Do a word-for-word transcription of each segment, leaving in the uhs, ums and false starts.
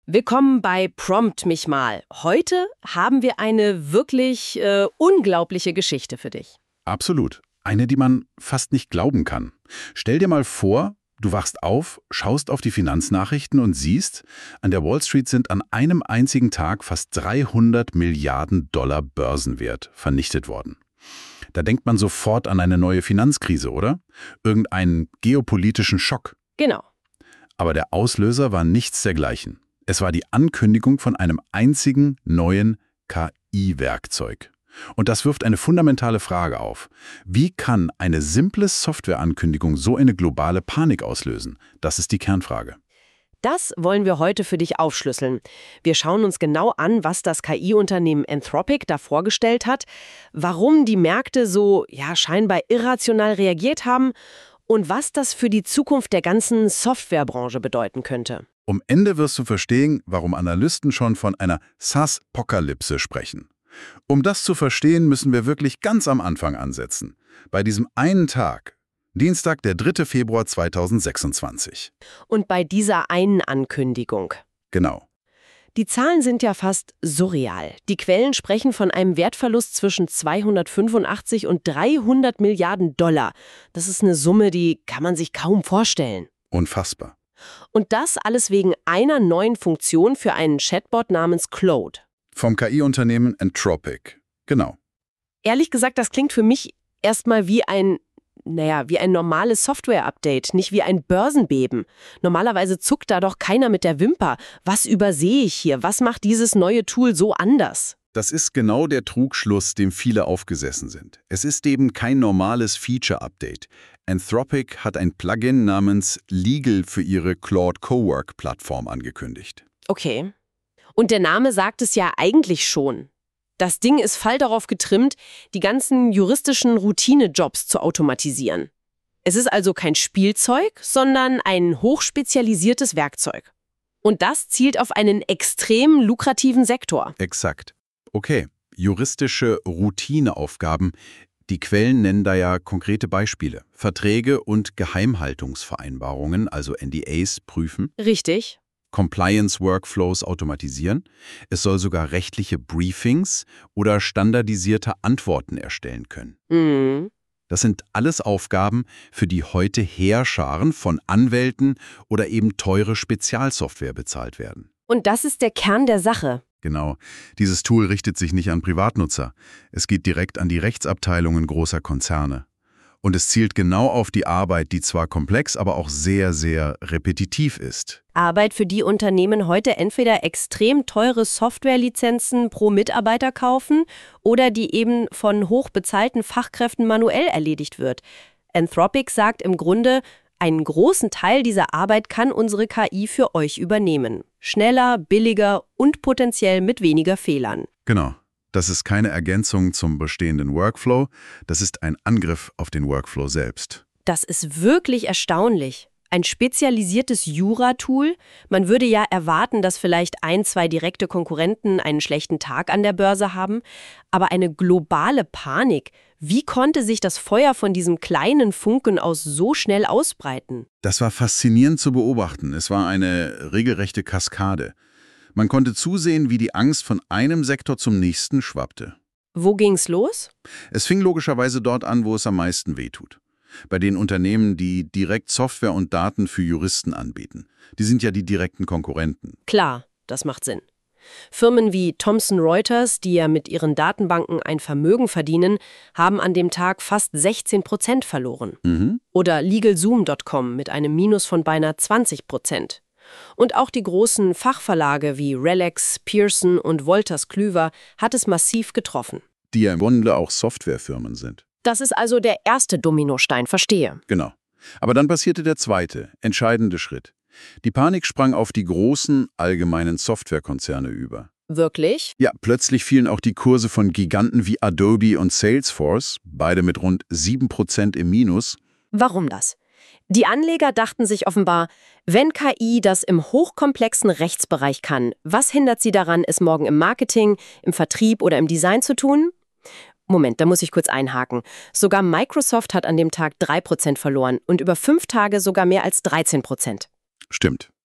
Willkommen bei Prompt mich mal. Heute haben wir eine wirklich äh, unglaubliche Geschichte für dich. Absolut. Eine, die man fast nicht glauben kann. Stell dir mal vor, du wachst auf, schaust auf die Finanznachrichten und siehst, an der Wall Street sind an einem einzigen Tag fast dreihundert Milliarden Dollar Börsenwert vernichtet worden. Da denkt man sofort an eine neue Finanzkrise, oder? Irgendeinen geopolitischen Schock. Genau. Aber der Auslöser war nichts dergleichen. Es war die Ankündigung von einem einzigen neuen K I-Werkzeug. Und das wirft eine fundamentale Frage auf. Wie kann eine simple Softwareankündigung so eine globale Panik auslösen? Das ist die Kernfrage. Das wollen wir heute für dich aufschlüsseln. Wir schauen uns genau an, was das K I-Unternehmen Anthropic da vorgestellt hat, warum die Märkte so ja, scheinbar irrational reagiert haben und was das für die Zukunft der ganzen Softwarebranche bedeuten könnte. Am Ende wirst du verstehen, warum Analysten schon von einer SaaS-Pokalypse sprechen. Um das zu verstehen, müssen wir wirklich ganz am Anfang ansetzen. Bei diesem einen Tag, Dienstag, der dritte Februar zweitausendsechsundzwanzig. Und bei dieser einen Ankündigung. Genau. Die Zahlen sind ja fast surreal. Die Quellen sprechen von einem Wertverlust zwischen zweihundertfünfundachtzig und dreihundert Milliarden Dollar. Das ist eine Summe, die kann man sich kaum vorstellen. Unfassbar. Und das alles wegen einer neuen Funktion für einen Chatbot namens Claude. Vom K I-Unternehmen Anthropic. Genau. Ehrlich gesagt, das klingt für mich erstmal wie ein, naja, wie ein normales Software-Update, nicht wie ein Börsenbeben. Normalerweise zuckt da doch keiner mit der Wimper. Was übersehe ich hier? Was macht dieses neue Tool so anders? Das ist genau der Trugschluss, dem viele aufgesessen sind. Es ist eben kein normales Feature-Update. Anthropic hat ein Plugin namens Legal für ihre Claude Cowork-Plattform angekündigt. Okay. Und der Name sagt es ja eigentlich schon. Das Ding ist voll darauf getrimmt, die ganzen juristischen Routine-Jobs zu automatisieren. Es ist also kein Spielzeug, sondern ein hochspezialisiertes Werkzeug. Und das zielt auf einen extrem lukrativen Sektor. Exakt. Okay, juristische Routineaufgaben. Die Quellen nennen da ja konkrete Beispiele. Verträge und Geheimhaltungsvereinbarungen, also N D As, prüfen. Richtig. Compliance-Workflows automatisieren. Es soll sogar rechtliche Briefings oder standardisierte Antworten erstellen können. Mhm. Das sind alles Aufgaben, für die heute Heerscharen von Anwälten oder eben teure Spezialsoftware bezahlt werden. Und das ist der Kern der Sache. Genau. Dieses Tool richtet sich nicht an Privatnutzer. Es geht direkt an die Rechtsabteilungen großer Konzerne. Und es zielt genau auf die Arbeit, die zwar komplex, aber auch sehr, sehr repetitiv ist. Arbeit, für die Unternehmen heute entweder extrem teure Softwarelizenzen pro Mitarbeiter kaufen oder die eben von hochbezahlten Fachkräften manuell erledigt wird. Anthropic sagt im Grunde, einen großen Teil dieser Arbeit kann unsere K I für euch übernehmen. Schneller, billiger und potenziell mit weniger Fehlern. Genau. Das ist keine Ergänzung zum bestehenden Workflow, das ist ein Angriff auf den Workflow selbst. Das ist wirklich erstaunlich. Ein spezialisiertes Jura-Tool. Man würde ja erwarten, dass vielleicht ein, zwei direkte Konkurrenten einen schlechten Tag an der Börse haben. Aber eine globale Panik. Wie konnte sich das Feuer von diesem kleinen Funken aus so schnell ausbreiten? Das war faszinierend zu beobachten. Es war eine regelrechte Kaskade. Man konnte zusehen, wie die Angst von einem Sektor zum nächsten schwappte. Wo ging's los? Es fing logischerweise dort an, wo es am meisten wehtut. Bei den Unternehmen, die direkt Software und Daten für Juristen anbieten. Die sind ja die direkten Konkurrenten. Klar, das macht Sinn. Firmen wie Thomson Reuters, die ja mit ihren Datenbanken ein Vermögen verdienen, haben an dem Tag fast sechzehn Prozent verloren. Mhm. Oder LegalZoom Punkt com mit einem Minus von beinahe zwanzig Prozent. Und auch die großen Fachverlage wie RELX, Pearson und Wolters Kluwer hat es massiv getroffen. Die ja im Grunde auch Softwarefirmen sind. Das ist also der erste Dominostein, verstehe. Genau. Aber dann passierte der zweite, entscheidende Schritt. Die Panik sprang auf die großen, allgemeinen Softwarekonzerne über. Wirklich? Ja, plötzlich fielen auch die Kurse von Giganten wie Adobe und Salesforce, beide mit rund sieben Prozent im Minus. Warum das? Die Anleger dachten sich offenbar, wenn K I das im hochkomplexen Rechtsbereich kann, was hindert sie daran, es morgen im Marketing, im Vertrieb oder im Design zu tun? Moment, da muss ich kurz einhaken. Sogar Microsoft hat an dem Tag drei Prozent verloren und über fünf Tage sogar mehr als dreizehn Prozent. Stimmt.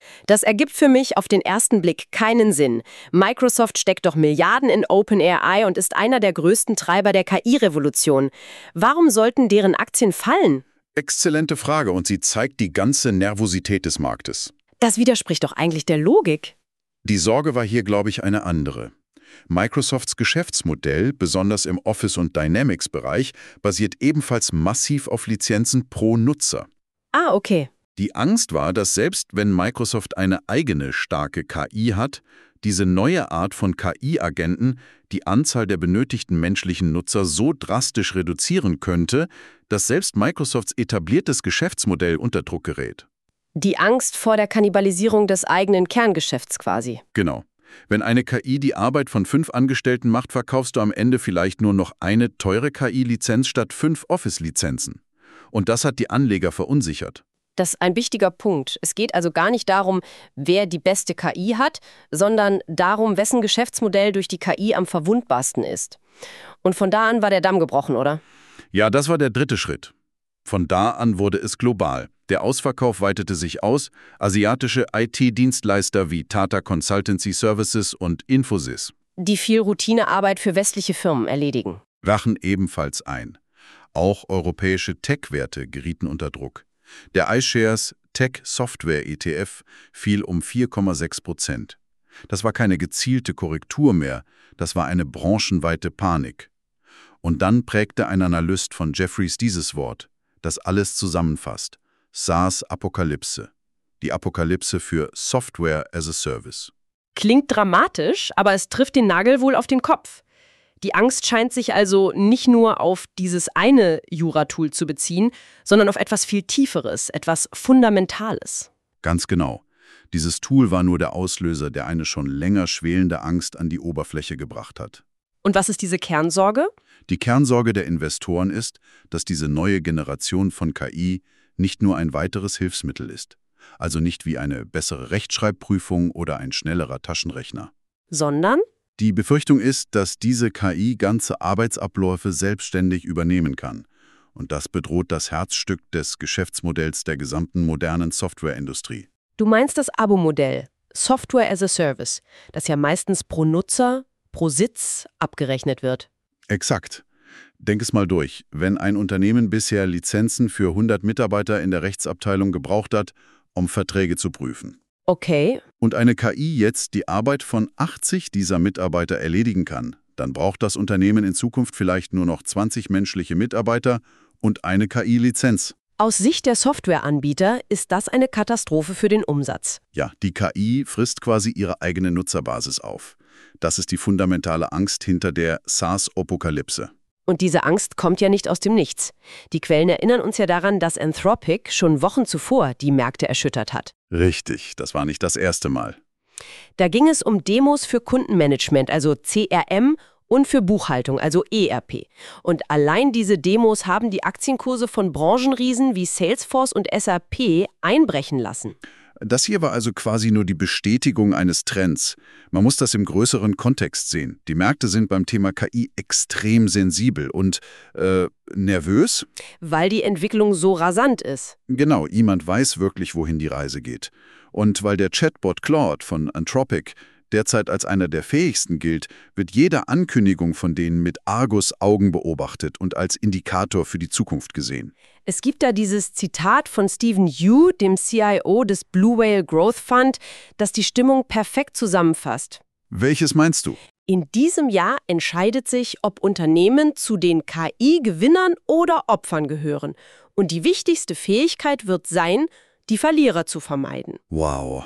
Das ergibt für mich auf den ersten Blick keinen Sinn. Microsoft steckt doch Milliarden in OpenAI und ist einer der größten Treiber der K I-Revolution. Warum sollten deren Aktien fallen? Exzellente Frage und sie zeigt die ganze Nervosität des Marktes. Das widerspricht doch eigentlich der Logik. Die Sorge war hier, glaube ich, eine andere. Microsofts Geschäftsmodell, besonders im Office- und Dynamics-Bereich, basiert ebenfalls massiv auf Lizenzen pro Nutzer. Ah, okay. Die Angst war, dass selbst wenn Microsoft eine eigene starke K I hat, diese neue Art von K I-Agenten die Anzahl der benötigten menschlichen Nutzer so drastisch reduzieren könnte, dass selbst Microsofts etabliertes Geschäftsmodell unter Druck gerät. Die Angst vor der Kannibalisierung des eigenen Kerngeschäfts quasi. Genau. Wenn eine K I die Arbeit von fünf Angestellten macht, verkaufst du am Ende vielleicht nur noch eine teure K I-Lizenz statt fünf Office-Lizenzen. Und das hat die Anleger verunsichert. Das ist ein wichtiger Punkt. Es geht also gar nicht darum, wer die beste K I hat, sondern darum, wessen Geschäftsmodell durch die K I am verwundbarsten ist. Und von da an war der Damm gebrochen, oder? Ja, das war der dritte Schritt. Von da an wurde es global. Der Ausverkauf weitete sich aus. Asiatische I T-Dienstleister wie Tata Consultancy Services und Infosys, Die viel Routinearbeit für westliche Firmen erledigen. brachen ebenfalls ein. Auch europäische Tech-Werte gerieten unter Druck. Der iShares Tech Software E T F fiel um vier Komma sechs Prozent. Das war keine gezielte Korrektur mehr, das war eine branchenweite Panik. Und dann prägte ein Analyst von Jefferies dieses Wort, das alles zusammenfasst: SaaS-Apokalypse. Die Apokalypse für Software as a Service. Klingt dramatisch, aber es trifft den Nagel wohl auf den Kopf. Die Angst scheint sich also nicht nur auf dieses eine Jura-Tool zu beziehen, sondern auf etwas viel Tieferes, etwas Fundamentales. Ganz genau. Dieses Tool war nur der Auslöser, der eine schon länger schwelende Angst an die Oberfläche gebracht hat. Und was ist diese Kernsorge? Die Kernsorge der Investoren ist, dass diese neue Generation von K I nicht nur ein weiteres Hilfsmittel ist, also nicht wie eine bessere Rechtschreibprüfung oder ein schnellerer Taschenrechner. Sondern? Die Befürchtung ist, dass diese K I ganze Arbeitsabläufe selbstständig übernehmen kann. Und das bedroht das Herzstück des Geschäftsmodells der gesamten modernen Softwareindustrie. Du meinst das Abo-Modell, Software as a Service, das ja meistens pro Nutzer, pro Sitz abgerechnet wird. Exakt. Denk es mal durch. Wenn ein Unternehmen bisher Lizenzen für hundert Mitarbeiter in der Rechtsabteilung gebraucht hat, um Verträge zu prüfen, Okay, und eine K I jetzt die Arbeit von achtzig dieser Mitarbeiter erledigen kann, dann braucht das Unternehmen in Zukunft vielleicht nur noch zwanzig menschliche Mitarbeiter und eine K I-Lizenz. aus Sicht der Softwareanbieter ist das eine Katastrophe für den Umsatz. Ja, die K I frisst quasi ihre eigene Nutzerbasis auf. Das ist die fundamentale Angst hinter der SaaS-Apokalypse. Und diese Angst kommt ja nicht aus dem Nichts. Die Quellen erinnern uns ja daran, dass Anthropic schon Wochen zuvor die Märkte erschüttert hat. Richtig, das war nicht das erste Mal. Da ging es um Demos für Kundenmanagement, also C R M, und für Buchhaltung, also E R P. Und allein diese Demos haben die Aktienkurse von Branchenriesen wie Salesforce und S A P einbrechen lassen. Das hier war also quasi nur die Bestätigung eines Trends. Man muss das im größeren Kontext sehen. Die Märkte sind beim Thema K I extrem sensibel und äh, nervös. Weil die Entwicklung so rasant ist. Genau, niemand weiß wirklich, wohin die Reise geht. Und weil der Chatbot Claude von Anthropic derzeit als einer der fähigsten gilt, wird jede Ankündigung von denen mit Argus-Augen beobachtet und als Indikator für die Zukunft gesehen. Es gibt da dieses Zitat von Stephen Yu, dem C I O des Blue Whale Growth Fund, das die Stimmung perfekt zusammenfasst. Welches meinst du? In diesem Jahr entscheidet sich, ob Unternehmen zu den K I-Gewinnern oder Opfern gehören. Und die wichtigste Fähigkeit wird sein, die Verlierer zu vermeiden. Wow.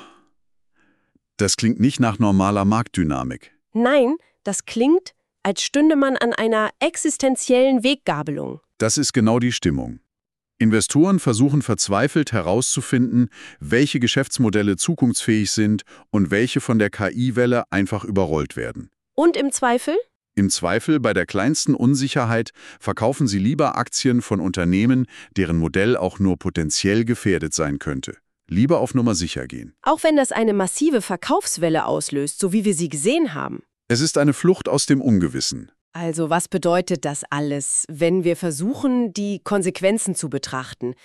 Das klingt nicht nach normaler Marktdynamik. Nein, das klingt, als stünde man an einer existenziellen Weggabelung. Das ist genau die Stimmung. Investoren versuchen verzweifelt herauszufinden, welche Geschäftsmodelle zukunftsfähig sind und welche von der K I-Welle einfach überrollt werden. Und im Zweifel? Im Zweifel, bei der kleinsten Unsicherheit, verkaufen sie lieber Aktien von Unternehmen, deren Modell auch nur potenziell gefährdet sein könnte. Lieber auf Nummer sicher gehen. Auch wenn das eine massive Verkaufswelle auslöst, so wie wir sie gesehen haben. Es ist eine Flucht aus dem Ungewissen. Also was bedeutet das alles, wenn wir versuchen, die Konsequenzen zu betrachten?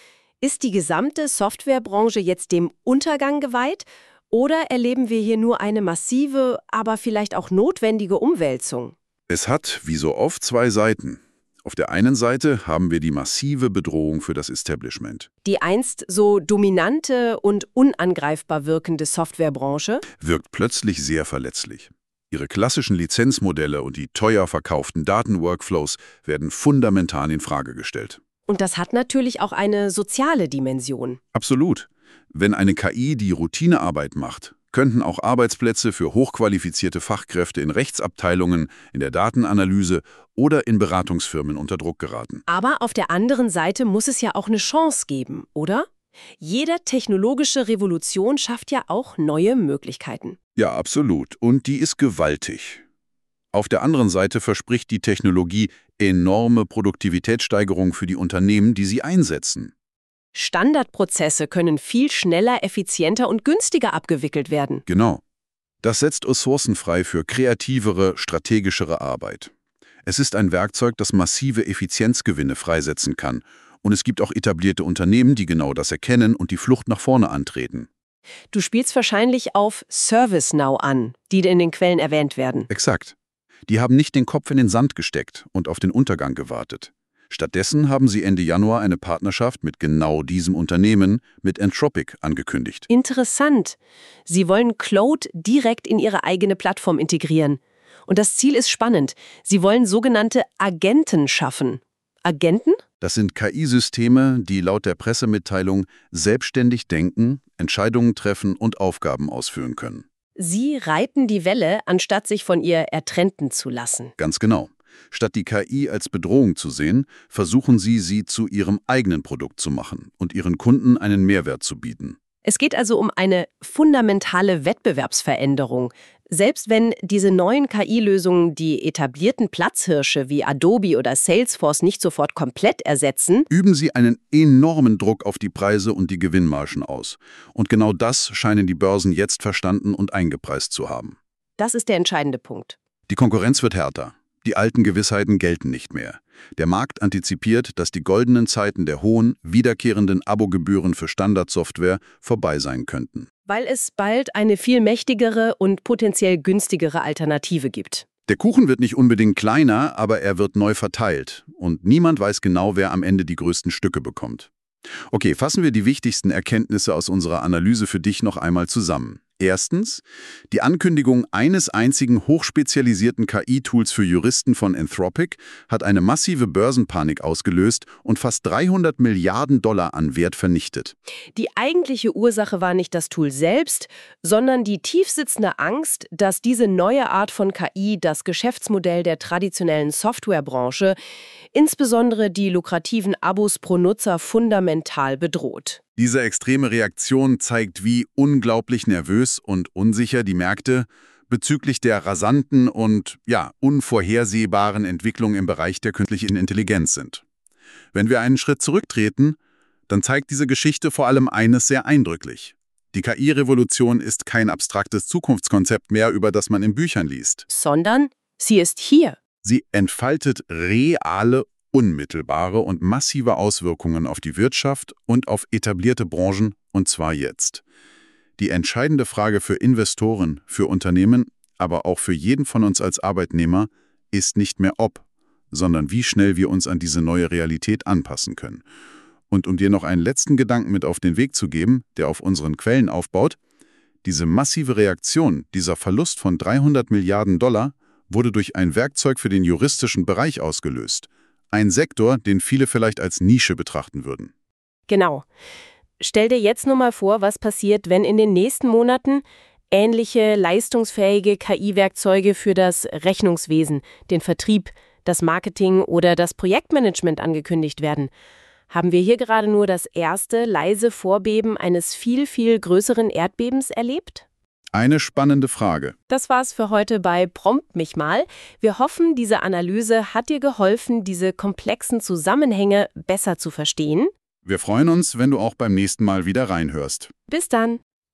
Ist die gesamte Softwarebranche jetzt dem Untergang geweiht? Oder erleben wir hier nur eine massive, aber vielleicht auch notwendige Umwälzung? Es hat, wie so oft, zwei Seiten. Auf der einen Seite haben wir die massive Bedrohung für das Establishment. Die einst so dominante und unangreifbar wirkende Softwarebranche Wirkt plötzlich sehr verletzlich. Ihre klassischen Lizenzmodelle und die teuer verkauften Datenworkflows werden fundamental in Frage gestellt. Und das hat natürlich auch eine soziale Dimension. Absolut. Wenn eine K I die Routinearbeit macht, könnten auch Arbeitsplätze für hochqualifizierte Fachkräfte in Rechtsabteilungen, in der Datenanalyse oder in Beratungsfirmen unter Druck geraten. Aber auf der anderen Seite muss es ja auch eine Chance geben, oder? Jede technologische Revolution schafft ja auch neue Möglichkeiten. Ja, absolut. Und die ist gewaltig. Auf der anderen Seite verspricht die Technologie enorme Produktivitätssteigerung für die Unternehmen, die sie einsetzen. Standardprozesse können viel schneller, effizienter und günstiger abgewickelt werden. Genau. Das setzt Ressourcen frei für kreativere, strategischere Arbeit. Es ist ein Werkzeug, das massive Effizienzgewinne freisetzen kann. Und es gibt auch etablierte Unternehmen, die genau das erkennen und die Flucht nach vorne antreten. Du spielst wahrscheinlich auf ServiceNow an, die in den Quellen erwähnt werden. Exakt. Die haben nicht den Kopf in den Sand gesteckt und auf den Untergang gewartet. Stattdessen haben sie Ende Januar eine Partnerschaft mit genau diesem Unternehmen, mit Anthropic, angekündigt. Interessant. Sie wollen Claude direkt in ihre eigene Plattform integrieren. Und das Ziel ist spannend. Sie wollen sogenannte Agenten schaffen. Agenten? Das sind K I-Systeme, die laut der Pressemitteilung selbstständig denken, Entscheidungen treffen und Aufgaben ausführen können. Sie reiten die Welle, anstatt sich von ihr ertränken zu lassen. Ganz genau. Statt die K I als Bedrohung zu sehen, versuchen sie, sie zu ihrem eigenen Produkt zu machen und ihren Kunden einen Mehrwert zu bieten. Es geht also um eine fundamentale Wettbewerbsveränderung. Selbst wenn diese neuen K I-Lösungen die etablierten Platzhirsche wie Adobe oder Salesforce nicht sofort komplett ersetzen, üben sie einen enormen Druck auf die Preise und die Gewinnmargen aus. Und genau das scheinen die Börsen jetzt verstanden und eingepreist zu haben. Das ist der entscheidende Punkt. Die Konkurrenz wird härter. Die alten Gewissheiten gelten nicht mehr. Der Markt antizipiert, dass die goldenen Zeiten der hohen, wiederkehrenden Abogebühren für Standardsoftware vorbei sein könnten. Weil es bald eine viel mächtigere und potenziell günstigere Alternative gibt. Der Kuchen wird nicht unbedingt kleiner, aber er wird neu verteilt. Und niemand weiß genau, wer am Ende die größten Stücke bekommt. Okay, fassen wir die wichtigsten Erkenntnisse aus unserer Analyse für dich noch einmal zusammen. Erstens, die Ankündigung eines einzigen hochspezialisierten K I-Tools für Juristen von Anthropic hat eine massive Börsenpanik ausgelöst und fast dreihundert Milliarden Dollar an Wert vernichtet. Die eigentliche Ursache war nicht das Tool selbst, sondern die tiefsitzende Angst, dass diese neue Art von K I das Geschäftsmodell der traditionellen Softwarebranche, insbesondere die lukrativen Abos pro Nutzer, fundamental bedroht. Diese extreme Reaktion zeigt, wie unglaublich nervös und unsicher die Märkte bezüglich der rasanten und ja, unvorhersehbaren Entwicklung im Bereich der künstlichen Intelligenz sind. Wenn wir einen Schritt zurücktreten, dann zeigt diese Geschichte vor allem eines sehr eindrücklich. Die K I-Revolution ist kein abstraktes Zukunftskonzept mehr, über das man in Büchern liest. Sondern sie ist hier. Sie entfaltet reale, unmittelbare und massive Auswirkungen auf die Wirtschaft und auf etablierte Branchen, und zwar jetzt. Die entscheidende Frage für Investoren, für Unternehmen, aber auch für jeden von uns als Arbeitnehmer ist nicht mehr ob, sondern wie schnell wir uns an diese neue Realität anpassen können. Und um dir noch einen letzten Gedanken mit auf den Weg zu geben, der auf unseren Quellen aufbaut, diese massive Reaktion, dieser Verlust von dreihundert Milliarden Dollar, wurde durch ein Werkzeug für den juristischen Bereich ausgelöst. Ein Sektor, den viele vielleicht als Nische betrachten würden. Genau. Stell dir jetzt nur mal vor, was passiert, wenn in den nächsten Monaten ähnliche leistungsfähige K I-Werkzeuge für das Rechnungswesen, den Vertrieb, das Marketing oder das Projektmanagement angekündigt werden. Haben wir hier gerade nur das erste leise Vorbeben eines viel, viel größeren Erdbebens erlebt? Eine spannende Frage. Das war's für heute bei Prompt mich mal. Wir hoffen, diese Analyse hat dir geholfen, diese komplexen Zusammenhänge besser zu verstehen. Wir freuen uns, wenn du auch beim nächsten Mal wieder reinhörst. Bis dann!